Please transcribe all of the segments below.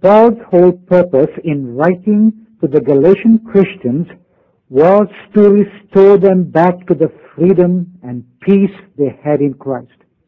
Paul's whole purpose in writing to the Galatian Christians was to restore them back to the freedom and peace they had in Christ.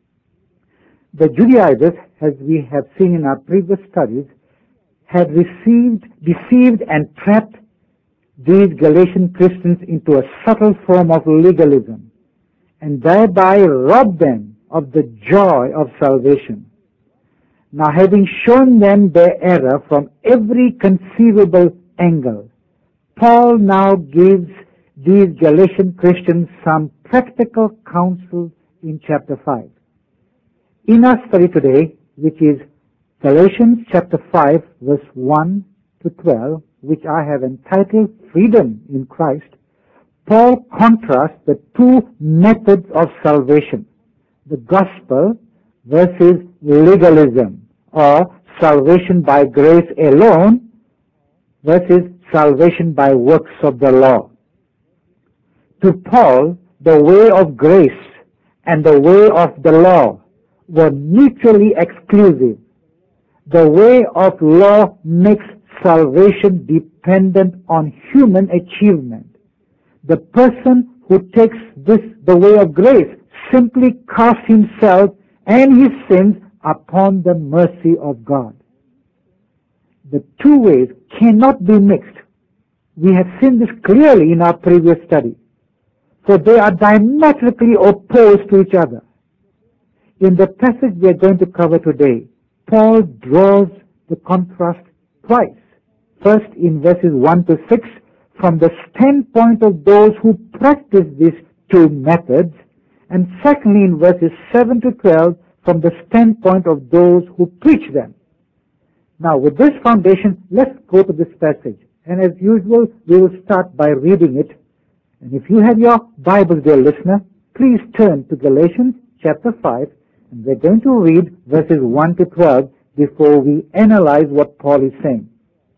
The Judaizers, as we have seen in our previous studies, had deceived and trapped these Galatian Christians into a subtle form of legalism, and thereby robbed them of the joy of salvation. Now, having shown them their error from every conceivable angle, Paul now gives these Galatian Christians some practical counsel in chapter 5. In our study today, which is Galatians chapter 5, verse 1 to 12, which I have entitled Freedom in Christ, Paul contrasts the two methods of salvation, the gospel versus legalism, or salvation by grace alone versus salvation by works of the law. To Paul, the way of grace and the way of the law were mutually exclusive. The way of law makes salvation dependent on human achievement. The person who takes the way of grace simply casts himself and his sins upon the mercy of God. The two ways cannot be mixed. We have seen this clearly in our previous study. So they are diametrically opposed to each other. In the passage we are going to cover today, Paul draws the contrast twice. First in verses 1 to 6, from the standpoint of those who practice these two methods, and secondly in verses 7 to 12, from the standpoint of those who preach them. Now, with this foundation, let's go to this passage. And as usual, we will start by reading it. And if you have your Bible, dear listener, please turn to Galatians chapter 5, and we're going to read verses 1 to 12 before we analyze what Paul is saying.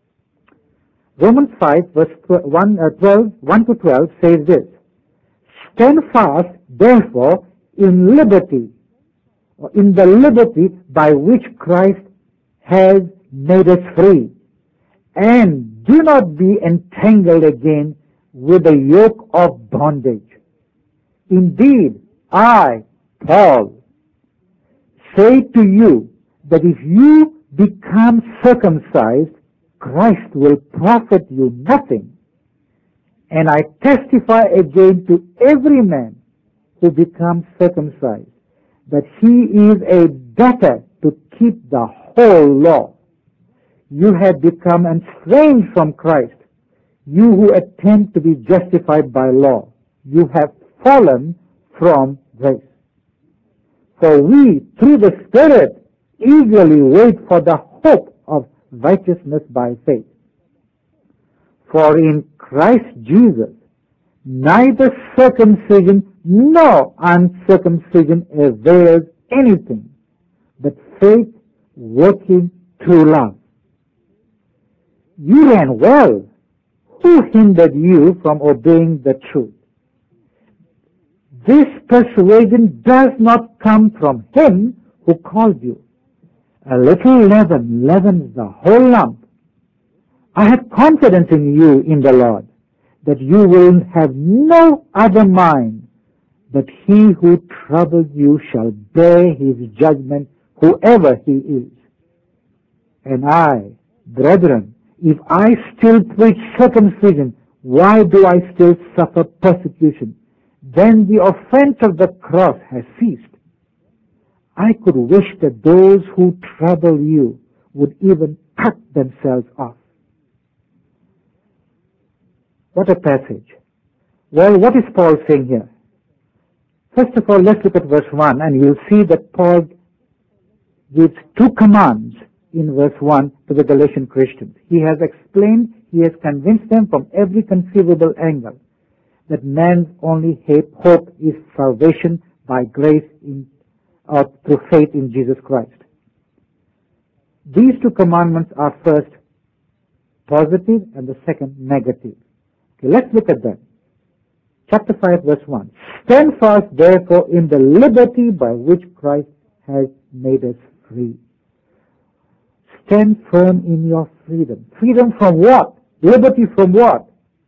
Romans 5, verse 1 to 12 says this: Stand fast, therefore, in liberty, or in the liberty by which Christ has made us free, and do not be entangled again with the yoke of bondage. Indeed, I, Paul, say to you that if you become circumcised, Christ will profit you nothing. And I testify again to every man who becomes circumcised that he is a debtor to keep the whole law. You have become estranged from Christ, you who attempt to be justified by law. You have fallen from grace. For we, through the Spirit, eagerly wait for the hope of righteousness by faith. For in Christ Jesus, neither circumcision nor uncircumcision avails anything, but faith working through love. You ran well. Who hindered you from obeying the truth? This persuasion does not come from him who called you. A little leaven leavens the whole lump. I have confidence in you in the Lord, that you will have no other mind, but he who troubles you shall bear his judgment, whoever he is. And I, brethren, if I still preach circumcision, why do I still suffer persecution? Then the offense of the cross has ceased. I could wish that those who trouble you would even cut themselves off. What a passage. Well, what is Paul saying here? First of all, let's look at verse 1, and you'll see that Paul gives two commands in verse 1 to the Galatian Christians. He has explained, he has convinced them from every conceivable angle that man's only hope is salvation by grace through faith in Jesus Christ. These two commandments are first positive and the second negative. Okay, let's look at them. Chapter 5, verse 1. Stand fast, therefore, in the liberty by which Christ has made us free. stand firm in your freedom. Freedom from what? Liberty from what?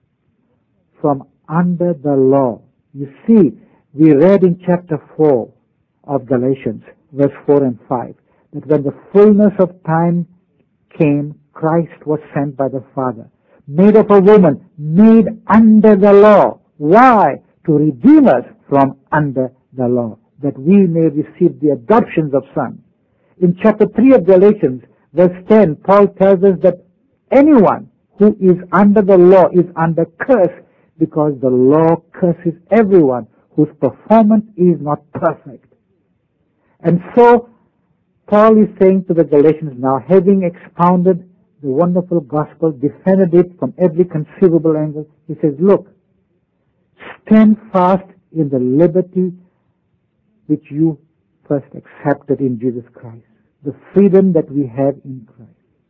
From under the law. You see, we read in chapter 4 of Galatians, verse 4 and 5, that when the fullness of time came, Christ was sent by the Father, made of a woman, made under the law. Why? To redeem us from under the law, that we may receive the adoptions of sons. In chapter 3 of Galatians, verse 10, Paul tells us that anyone who is under the law is under curse, because the law curses everyone whose performance is not perfect. And so, Paul is saying to the Galatians now, having expounded the wonderful gospel, defended it from every conceivable angle, he says, look, stand fast in the liberty which you first accepted in Jesus Christ, the freedom that we have in Christ.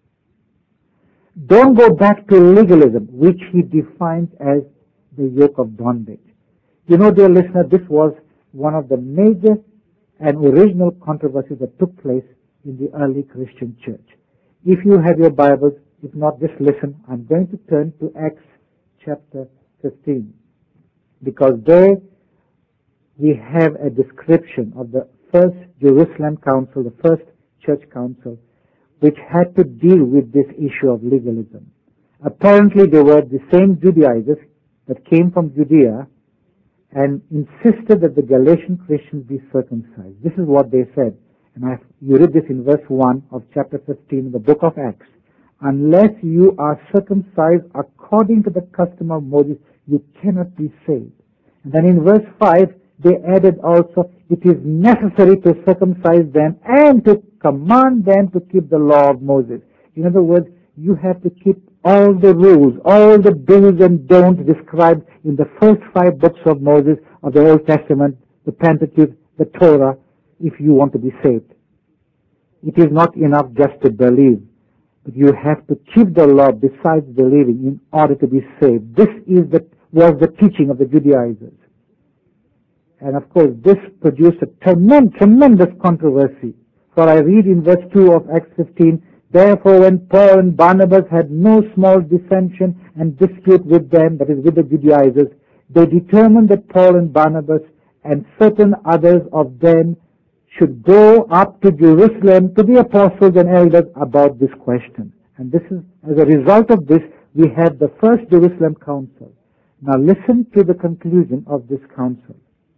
Don't go back to legalism, which he defines as the yoke of bondage. You know, dear listener, this was one of the major and original controversies that took place in the early Christian church. If you have your Bibles, if not, just listen. I'm going to turn to Acts chapter 15, because there we have a description of the first Jerusalem Council, the first church council, which had to deal with this issue of legalism. Apparently they were the same Judaizers that came from Judea and insisted that the Galatian Christians be circumcised. This is what they said. And you read this in verse 1 of chapter 15 in the book of Acts. Unless you are circumcised according to the custom of Moses, you cannot be saved. And then in verse 5, they added also, it is necessary to circumcise them and to command them to keep the law of Moses. In other words, you have to keep all the rules, all the do's and don'ts described in the first 5 books of Moses, of the Old Testament, the Pentateuch, the Torah, if you want to be saved. It is not enough just to believe, but you have to keep the law besides believing in order to be saved. This was the teaching of the Judaizers. And of course, this produced a tremendous controversy. For I read in verse 2 of Acts 15, therefore when Paul and Barnabas had no small dissension and dispute with them, that is with the Judaizers, they determined that Paul and Barnabas and certain others of them should go up to Jerusalem to the apostles and elders about this question. And this is, as a result of this, we have the first Jerusalem council. Now listen to the conclusion of this council.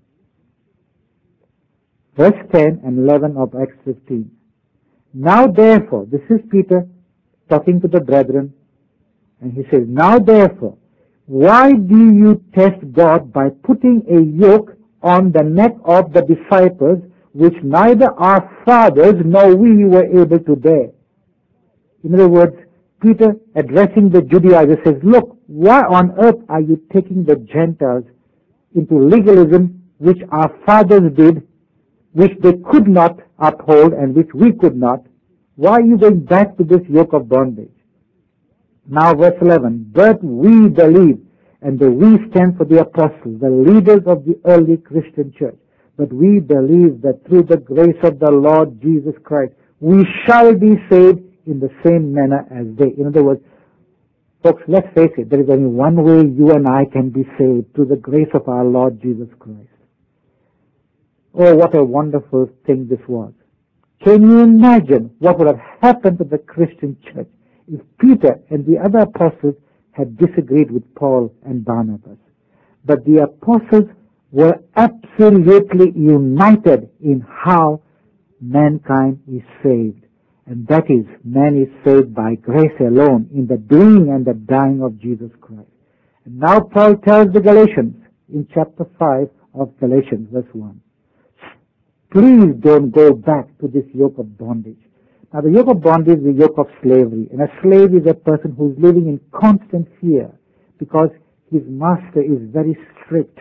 Verse 10 and 11 of Acts 15. Now therefore, this is Peter talking to the brethren, and he says, now therefore, why do you test God by putting a yoke on the neck of the disciples, which neither our fathers nor we were able to bear? In other words, Peter, addressing the Judaizers, says, look, why on earth are you taking the Gentiles into legalism, which our fathers did, which they could not uphold and which we could not? Why are you going back to this yoke of bondage? Now verse 11, but we believe, and the we stand for the apostles, the leaders of the early Christian church. But we believe that through the grace of the Lord Jesus Christ, we shall be saved in the same manner as they. In other words, folks, let's face it, there is only one way you and I can be saved, through the grace of our Lord Jesus Christ. Oh, what a wonderful thing this was. Can you imagine what would have happened to the Christian church if Peter and the other apostles had disagreed with Paul and Barnabas? But the apostles were absolutely united in how mankind is saved. And that is, man is saved by grace alone, in the doing and the dying of Jesus Christ. And now Paul tells the Galatians in chapter 5 of Galatians, verse 1. Please don't go back to this yoke of bondage. Now the yoke of bondage is the yoke of slavery. And a slave is a person who is living in constant fear because his master is very strict.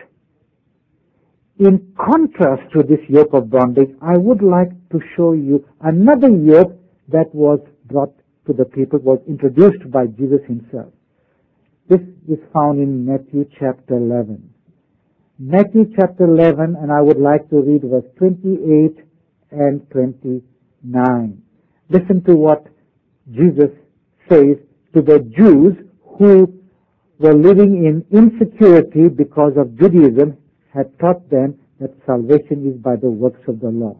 In contrast to this yoke of bondage, I would like to show you another yoke that was brought to the people, was introduced by Jesus himself. This is found in Matthew chapter 11. Matthew chapter 11, and I would like to read verse 28 and 29. Listen to what Jesus says to the Jews who were living in insecurity because of Judaism, had taught them that salvation is by the works of the law.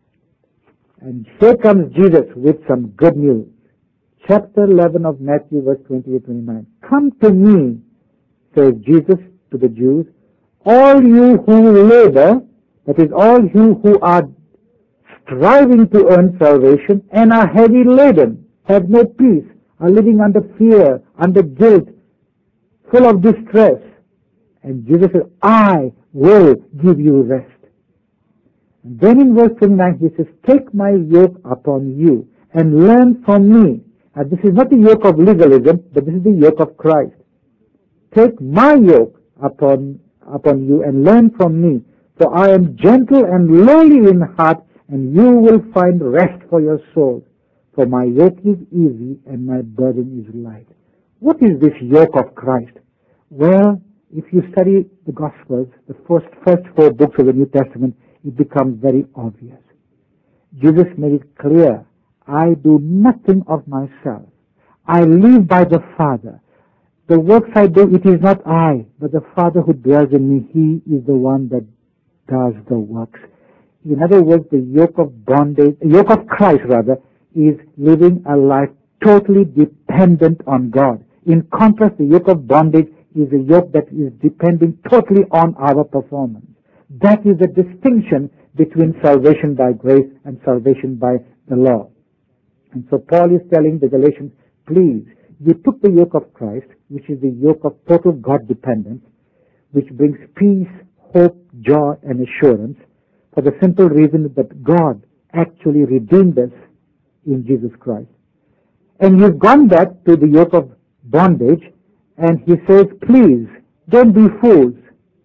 And here comes Jesus with some good news. Chapter 11 of Matthew, verse 28-29. Come to me, says Jesus to the Jews, all you who labor, that is, all you who are striving to earn salvation and are heavy laden, have no peace, are living under fear, under guilt, full of distress. And Jesus says, I will give you rest. And then in verse 29 he says, take my yoke upon you and learn from me. And this is not the yoke of legalism, but this is the yoke of Christ. Take my yoke upon you and learn from me, for I am gentle and lowly in heart, and you will find rest for your souls. For my yoke is easy and my burden is light. What is this yoke of Christ? Well, if you study the Gospels, the first 4 books of the New Testament, it becomes very obvious. Jesus made it clear, I do nothing of myself. I live by the Father. The works I do, it is not I, but the Father who dwells in me. He is the one that does the works. In other words, the yoke of bondage, the yoke of Christ rather, is living a life totally dependent on God. In contrast, the yoke of bondage is a yoke that is depending totally on our performance. That is the distinction between salvation by grace and salvation by the law. And so Paul is telling the Galatians, please, you took the yoke of Christ, which is the yoke of total God dependence, which brings peace, hope, joy, and assurance, for the simple reason that God actually redeemed us in Jesus Christ. And you've gone back to the yoke of bondage, and he says, please, don't be fools.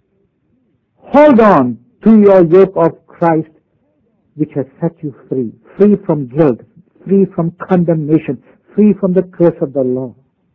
Hold on to your yoke of Christ, which has set you free, free from guilt, free from condemnation, free from the curse of the law.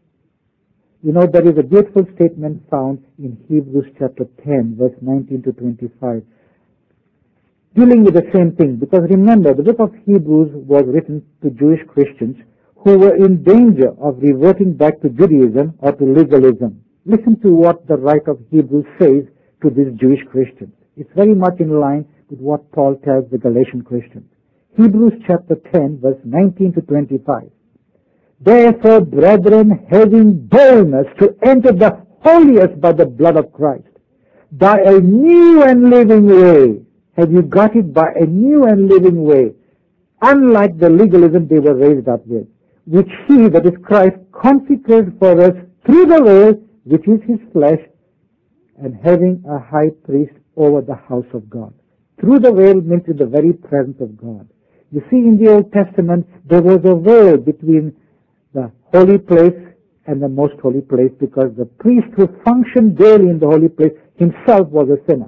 You know, there is a beautiful statement found in Hebrews chapter 10, verse 19 to 25, dealing with the same thing. Because remember, the book of Hebrews was written to Jewish Christians who were in danger of reverting back to Judaism or to legalism. Listen to what the writer of Hebrews says to these Jewish Christians. It's very much in line with what Paul tells the Galatian Christians. Hebrews chapter 10, verse 19 to 25. Therefore, brethren, having boldness to enter the holiest by the blood of Christ, by a new and living way. Have you got it? By a new and living way, unlike the legalism they were raised up with, which he, that is Christ, consecrated for us through the veil, which is his flesh, and having a high priest over the house of God. Through the veil means in the very presence of God. You see, in the Old Testament, there was a veil between the holy place and the most holy place, because the priest who functioned daily in the holy place himself was a sinner.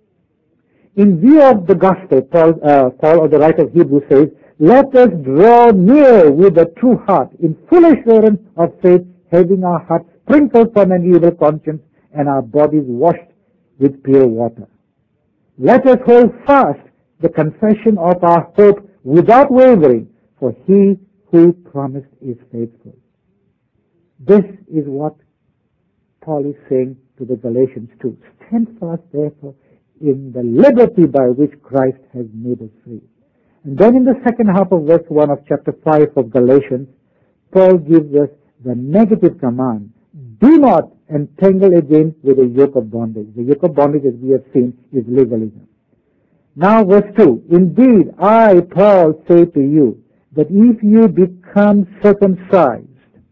In view of the gospel, Paul, or the writer of Hebrews says, let us draw near with a true heart, in full assurance of faith, having our hearts sprinkled from an evil conscience and our bodies washed with pure water. Let us hold fast the confession of our hope without wavering, for he who promised is faithful. This is what Paul is saying to the Galatians too. Stand fast, therefore, in the liberty by which Christ has made us free. And then in the second half of verse 1 of chapter 5 of Galatians, Paul gives us the negative command. Do not entangle again with a yoke of bondage. The yoke of bondage, as we have seen, is legalism. Now verse 2, indeed, I, Paul, say to you, that if you become circumcised,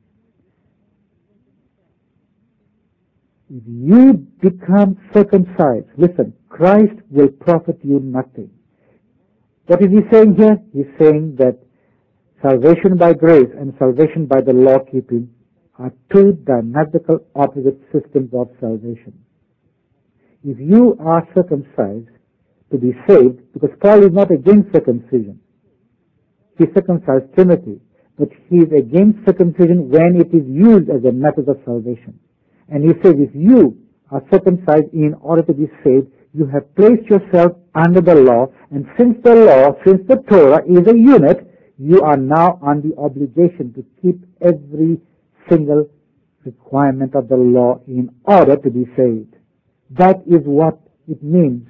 listen, Christ will profit you nothing. What is he saying here? He's saying that salvation by grace and salvation by the law keeping are two diametrical opposite systems of salvation. If you are circumcised to be saved, because Paul is not against circumcision. He circumcised Timothy, but he is against circumcision when it is used as a method of salvation. And he says, if you are circumcised in order to be saved, you have placed yourself under the law, and since the Torah is a unit, you are now on the obligation to keep every single requirement of the law in order to be saved. That is what it means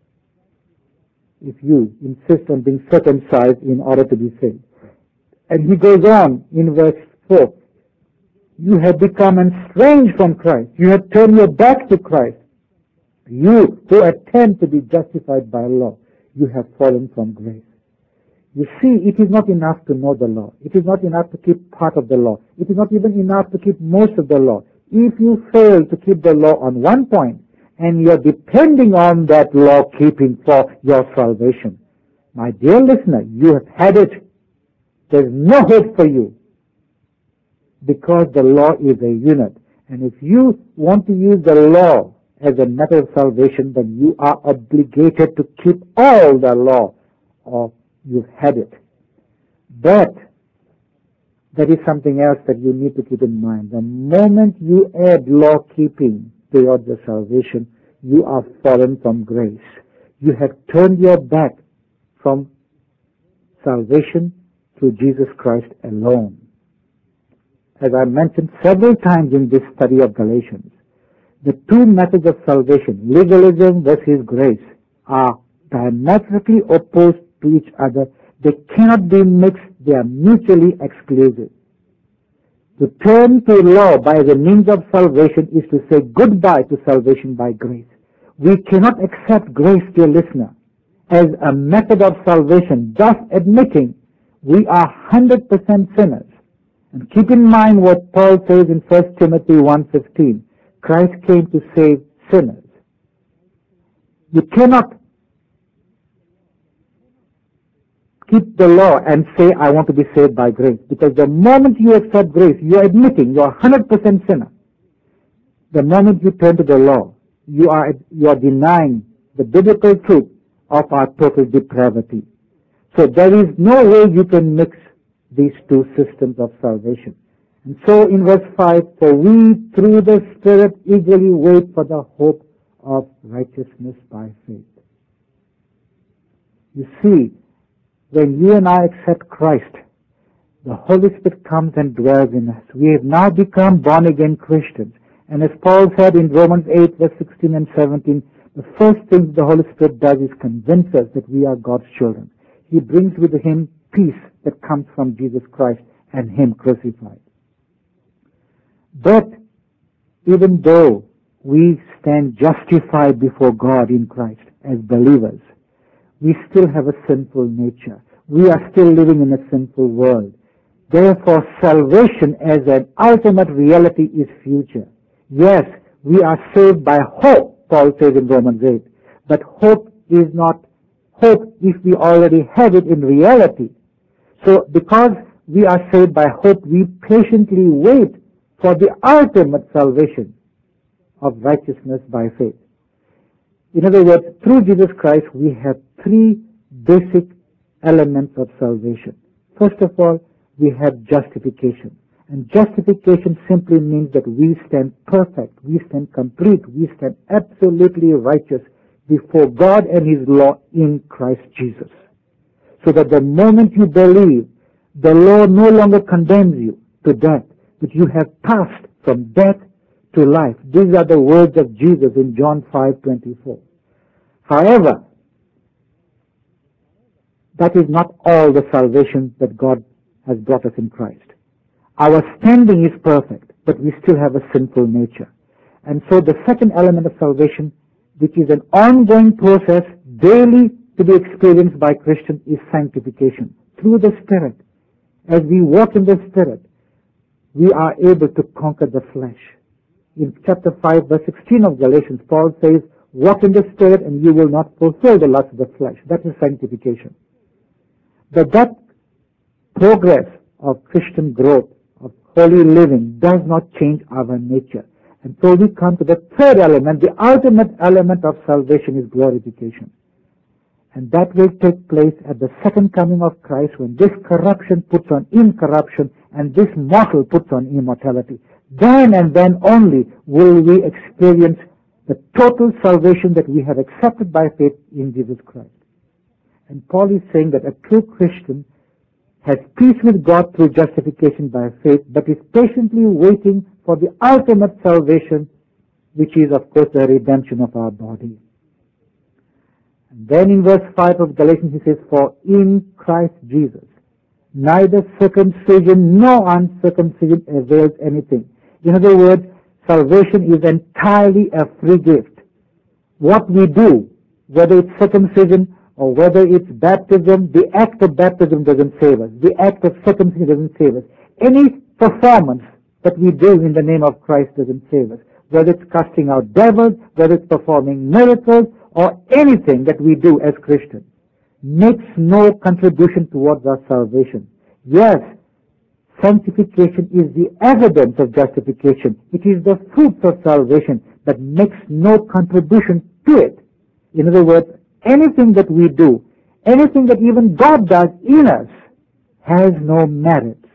if you insist on being circumcised in order to be saved. And he goes on in verse 4. You have become estranged from Christ. You have turned your back to Christ. You who attempt to be justified by law, you have fallen from grace. You see, it is not enough to know the law. It is not enough to keep part of the law. It is not even enough to keep most of the law. If you fail to keep the law on one point, and you are depending on that law keeping for your salvation, my dear listener, you have had it. There is no hope for you, because the law is a unit. And if you want to use the law as a matter of salvation, then you are obligated to keep all the law, or you've had it. But there is something else that you need to keep in mind. The moment you add law keeping towards your salvation, you are fallen from grace. You have turned your back from salvation through Jesus Christ alone. As I mentioned several times in this study of Galatians, the two methods of salvation, legalism versus grace, are diametrically opposed to each other. They cannot be mixed. They are mutually exclusive. To turn to law by the means of salvation is to say goodbye to salvation by grace. We cannot accept grace, dear listener, as a method of salvation, thus admitting we are 100% sinners. And keep in mind what Paul says in 1 Timothy 1:15. Christ came to save sinners. You cannot keep the law and say, I want to be saved by grace. Because the moment you accept grace, you are admitting you are 100% sinner. The moment you turn to the law, you are denying the biblical truth of our total depravity. So there is no way you can mix these two systems of salvation. And so in verse 5, for we through the Spirit eagerly wait for the hope of righteousness by faith. You see, when you and I accept Christ, the Holy Spirit comes and dwells in us. We have now become born-again Christians. And as Paul said in Romans 8, verse 16 and 17, the first thing the Holy Spirit does is convince us that we are God's children. He brings with him peace that comes from Jesus Christ and him crucified. But even though we stand justified before God in Christ as believers, we still have a sinful nature. We are still living in a sinful world. Therefore, salvation as an ultimate reality is future. Yes, we are saved by hope, Paul says in Romans 8. But hope is not hope if we already have it in reality. So because we are saved by hope, we patiently wait for the ultimate salvation of righteousness by faith. In other words, through Jesus Christ, we have three basic elements of salvation. First of all, we have justification. And justification simply means that we stand perfect, we stand complete, we stand absolutely righteous before God and His law in Christ Jesus. So that the moment you believe, the law no longer condemns you to death, but you have passed from death to life. These are the words of Jesus in John 5:24. However, that is not all the salvation that God has brought us in Christ. Our standing is perfect, but we still have a sinful nature. And so the second element of salvation, which is an ongoing process daily to be experienced by Christians, is sanctification through the Spirit. As we walk in the Spirit, we are able to conquer the flesh. In chapter 5, verse 16 of Galatians, Paul says, walk in the Spirit and you will not fulfill the lust of the flesh. That is sanctification. But that progress of Christian growth, of holy living, does not change our nature. And so we come to the third element. The ultimate element of salvation is glorification. And that will take place at the second coming of Christ, when this corruption puts on incorruption and this mortal puts on immortality. Then and then only will we experience the total salvation that we have accepted by faith in Jesus Christ. And Paul is saying that a true Christian has peace with God through justification by faith, but is patiently waiting for the ultimate salvation, which is, of course, the redemption of our body. And then in verse 5 of Galatians, he says, "For in Christ Jesus, neither circumcision nor uncircumcision avails anything." In other words, salvation is entirely a free gift. What we do, whether it's circumcision or whether it's baptism, the act of baptism doesn't save us. The act of circumcision doesn't save us. Any performance that we do in the name of Christ doesn't save us. Whether it's casting out devils, whether it's performing miracles, or anything that we do as Christians, makes no contribution towards our salvation. Yes, sanctification is the evidence of justification. It is the fruits of salvation that makes no contribution to it. In other words, anything that we do, anything that even God does in us, has no merits.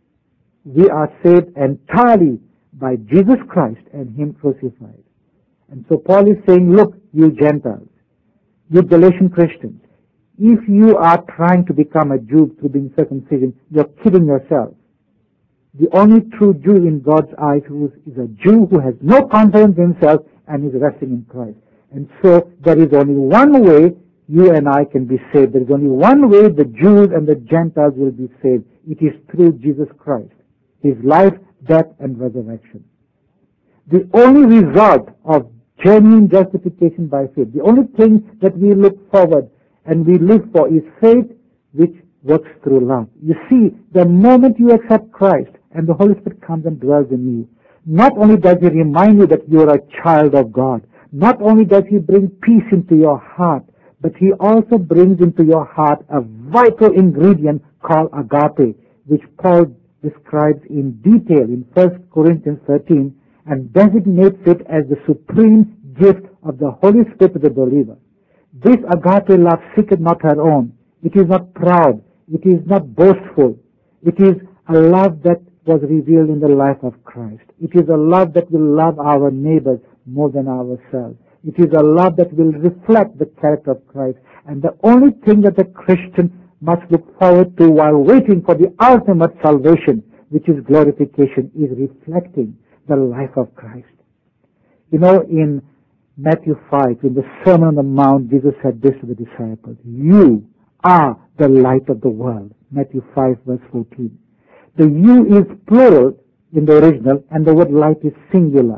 We are saved entirely by Jesus Christ and Him crucified. And so Paul is saying, look, you Gentiles, you Galatian Christians, if you are trying to become a Jew through being circumcision, you're kidding yourself. The only true Jew in God's eyes is a Jew who has no confidence in himself and is resting in Christ. And so there is only one way you and I can be saved. There is only one way the Jews and the Gentiles will be saved. It is through Jesus Christ, His life, death, and resurrection. The only result of genuine justification by faith, the only thing that we look forward and we live for is faith, which works through love. You see, the moment you accept Christ and the Holy Spirit comes and dwells in you, not only does He remind you that you are a child of God, not only does He bring peace into your heart, but He also brings into your heart a vital ingredient called agape, which Paul describes in detail in 1 Corinthians 13 and designates it as the supreme gift of the Holy Spirit to the believer. This agape love seeketh not her own. It is not proud. It is not boastful. It is a love that was revealed in the life of Christ. It is a love that will love our neighbors more than ourselves. It is a love that will reflect the character of Christ. And the only thing that a Christian must look forward to while waiting for the ultimate salvation, which is glorification, is reflecting the life of Christ. You know, in Matthew 5, in the Sermon on the Mount, Jesus said this to the disciples, "You are the light of the world." Matthew 5, verse 14. The "you" is plural in the original, and the word light is singular,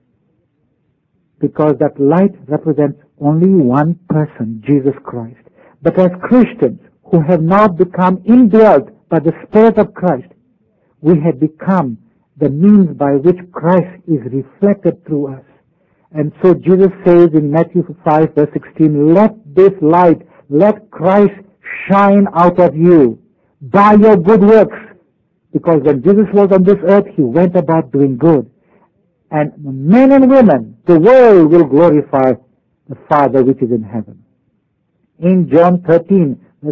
because that light represents only one person, Jesus Christ. But as Christians who have now become indwelt by the Spirit of Christ, we have become the means by which Christ is reflected through us. And so Jesus says in Matthew 5, verse 16, "Let this light, let Christ shine out of you by your good works." Because when Jesus was on this earth, He went about doing good. And men and women, the world will glorify the Father which is in heaven. In John 13, verse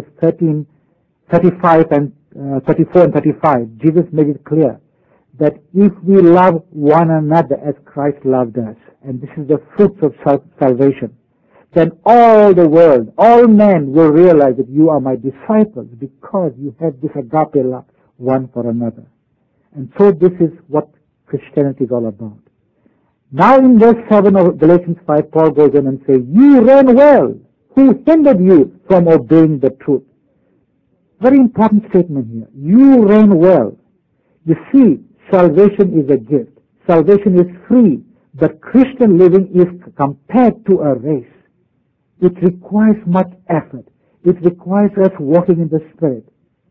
34 and 35, Jesus made it clear that if we love one another as Christ loved us, and this is the fruits of salvation, then all the world, all men will realize that you are my disciples because you have this agape love one for another. And so this is what Christianity is all about. Now in verse 7 of Galatians 5, Paul goes on and says, "You ran well. Who hindered you from obeying the truth?" Very important statement here. You ran well. You see, salvation is a gift. Salvation is free, but Christian living is compared to a race. It requires much effort. It requires us walking in the Spirit.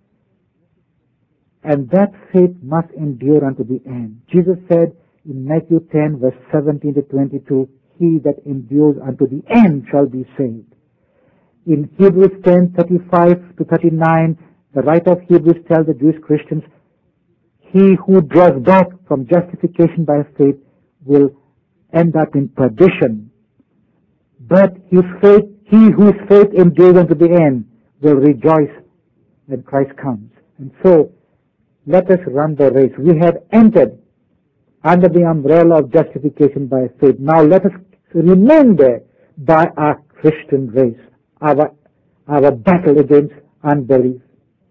And that faith must endure unto the end. Jesus said in Matthew 10, verse 17 to 22, "He that endures unto the end shall be saved." In Hebrews 10, 35 to 39, the writer of Hebrews tells the Jewish Christians, he who draws back from justification by faith will end up in perdition. But he whose faith endures unto the end will rejoice when Christ comes. And so, let us run the race. We have entered under the umbrella of justification by faith. Now let us remain there by our Christian race, our battle against unbelief.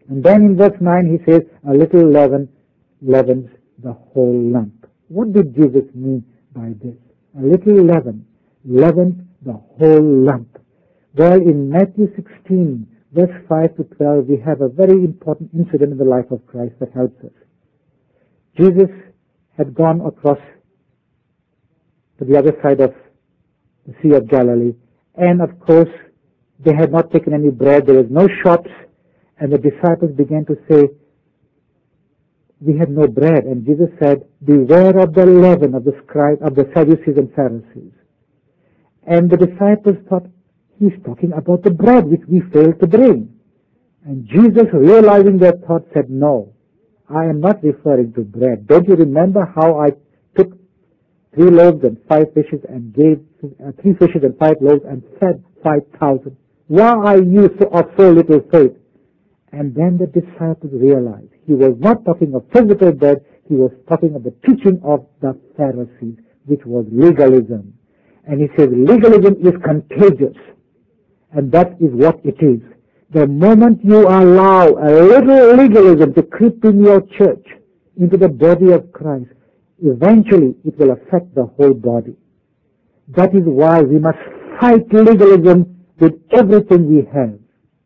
And then in verse 9 he says, a little leaven leavens the whole lump. What did Jesus mean by this? A little leaven leavens the whole lump. Well, in Matthew 16, verse 5 to 12, we have a very important incident in the life of Christ that helps us. Jesus had gone across to the other side of the Sea of Galilee, and of course, they had not taken any bread, there was no shops, and the disciples began to say, we have no bread. And Jesus said, beware of the leaven of the scribes, of the Sadducees and Pharisees. And the disciples thought, he's talking about the bread which we failed to bring. And Jesus, realizing their thought, said, no, I am not referring to bread. Don't you remember how I took 3 loaves and 5 fishes and gave 3 fishes and 5 loaves and fed 5,000? Why are you of so little faith? And then the disciples realized he was not talking of physical bread, he was talking of the teaching of the Pharisees, which was legalism. And he says legalism is contagious, and that is what it is. The moment you allow a little legalism to creep in your church, into the body of Christ, eventually it will affect the whole body. That is why we must fight legalism with everything we have.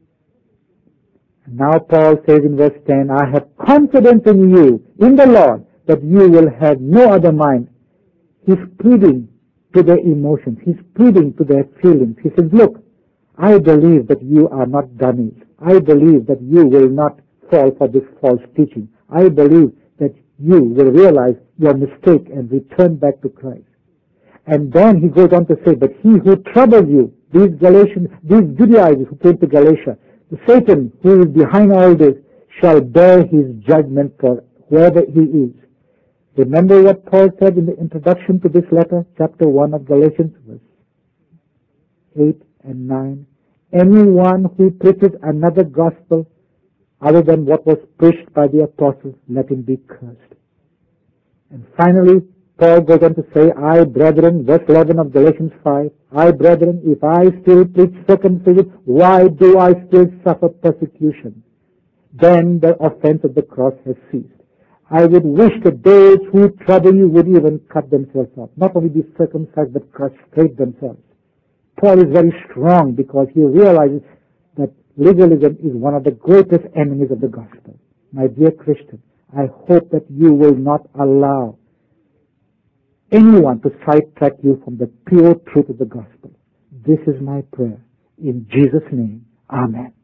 Now Paul says in verse 10, I have confidence in you, in the Lord, that you will have no other mind. He's pleading to their emotions. He's pleading to their feelings. He says, look, I believe that you are not dummies. I believe that you will not fall for this false teaching. I believe that you will realize your mistake and return back to Christ. And then he goes on to say, but he who troubles you, these Judaizers who came to Galatia, Satan, who is behind all this, shall bear his judgment for whoever he is. Remember what Paul said in the introduction to this letter, chapter 1 of Galatians, verse 8 and 9. Anyone who preaches another gospel other than what was preached by the apostles, let him be cursed. And finally, Paul goes on to say, I, brethren, verse 11 of Galatians 5, I, brethren, if I still preach circumcision, why do I still suffer persecution? Then the offense of the cross has ceased. I would wish that those who trouble you would even cut themselves off, not only be circumcised, but castrate themselves. Paul is very strong because he realizes that legalism is one of the greatest enemies of the gospel. My dear Christian, I hope that you will not allow anyone to sidetrack you from the pure truth of the gospel. This is my prayer. In Jesus' name, amen.